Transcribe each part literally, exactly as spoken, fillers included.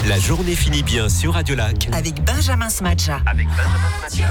La journée finit bien sur Radio Lac. Avec Benjamin Smadja. Avec Benjamin Smadja.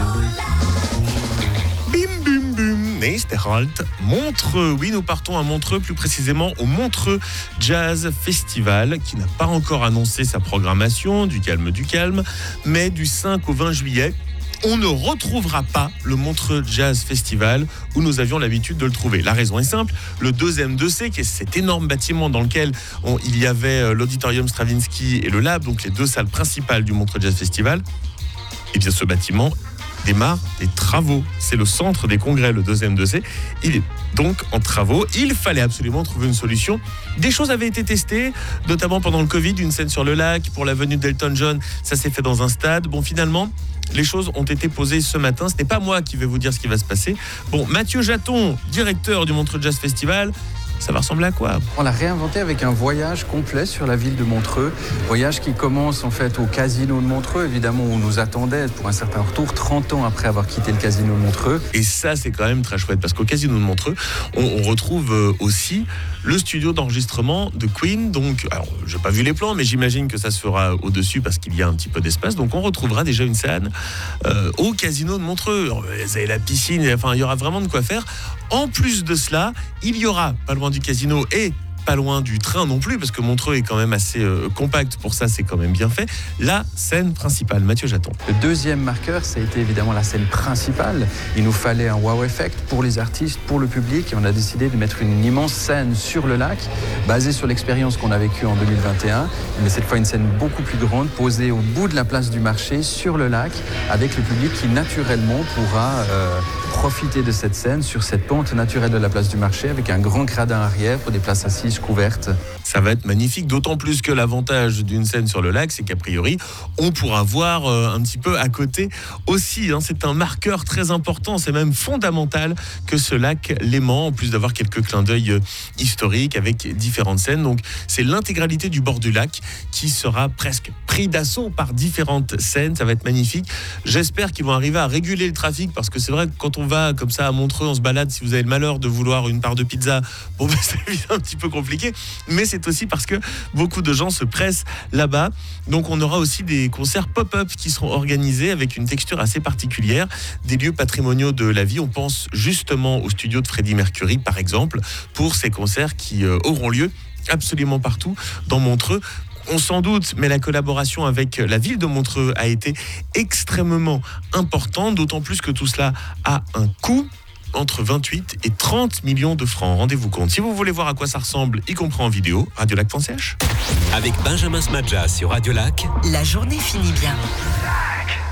Bim, bim, bim. Nächste Halt, Montreux. Oui, nous partons à Montreux, plus précisément au Montreux Jazz Festival, qui n'a pas encore annoncé sa programmation, du calme, du calme, mais du cinq au vingt juillet. On ne retrouvera pas le Montreux Jazz Festival où nous avions l'habitude de le trouver. La raison est simple, le deux M deux C, qui est cet énorme bâtiment dans lequel on, il y avait l'Auditorium Stravinsky et le Lab, donc les deux salles principales du Montreux Jazz Festival, et bien ce bâtiment démarre des travaux. C'est le centre des congrès, le deux M deux C. Il est donc en travaux. Il fallait absolument trouver une solution. Des choses avaient été testées, notamment pendant le Covid, une scène sur le lac, pour la venue d'Elton John, ça s'est fait dans un stade. Bon, finalement, les choses ont été posées ce matin. Ce n'est pas moi qui vais vous dire ce qui va se passer. Bon, Mathieu Jaton, directeur du Montreux Jazz Festival, ça va ressembler à quoi ? On l'a réinventé avec un voyage complet sur la ville de Montreux. Voyage qui commence en fait au casino de Montreux, évidemment, où on nous attendait pour un certain retour, trente ans après avoir quitté le casino de Montreux. Et ça, c'est quand même très chouette, parce qu'au casino de Montreux, on, on retrouve aussi le studio d'enregistrement de Queen. Donc, alors, j'ai pas vu les plans, mais j'imagine que ça se fera au-dessus parce qu'il y a un petit peu d'espace. Donc, on retrouvera déjà une scène euh, au casino de Montreux. Vous avez la piscine, enfin, il y aura vraiment de quoi faire. En plus de cela, il y aura, pas loin du casino et pas loin du train non plus, parce que Montreux est quand même assez euh, compact, pour ça c'est quand même bien fait, la scène principale. Mathieu Jaton. Le deuxième marqueur, ça a été évidemment la scène principale. Il nous fallait un wow effect pour les artistes, pour le public, et on a décidé de mettre une immense scène sur le lac, basée sur l'expérience qu'on a vécue en deux mille vingt et un, mais cette fois une scène beaucoup plus grande, posée au bout de la place du marché, sur le lac, avec le public qui naturellement pourra euh, profiter de cette scène sur cette pente naturelle de la place du marché, avec un grand gradin arrière pour des places assises couvertes. Ça va être magnifique, d'autant plus que l'avantage d'une scène sur le lac, c'est qu'a priori, on pourra voir euh, un petit peu à côté aussi. Hein, c'est un marqueur très important, c'est même fondamental que ce lac Léman, en plus d'avoir quelques clins d'œil euh, historiques avec différentes scènes. Donc c'est l'intégralité du bord du lac qui sera presque pris d'assaut par différentes scènes. Ça va être magnifique. J'espère qu'ils vont arriver à réguler le trafic, parce que c'est vrai que quand on va comme ça à Montreux, on se balade, si vous avez le malheur de vouloir une part de pizza, bon ben c'est un petit peu compliqué, mais c'est aussi parce que beaucoup de gens se pressent là-bas. Donc on aura aussi des concerts pop-up qui seront organisés avec une texture assez particulière, des lieux patrimoniaux de la vie. On pense justement au studio de Freddie Mercury par exemple, pour ces concerts qui euh, auront lieu absolument partout dans Montreux. On s'en doute, mais la collaboration avec la ville de Montreux a été extrêmement importante, d'autant plus que tout cela a un coût entre vingt-huit et trente millions de francs. Rendez-vous compte. Si vous voulez voir à quoi ça ressemble, y compris en vidéo, radiolac point c h. Avec Benjamin Smadja sur Radio Lac. La journée finit bien. Lac.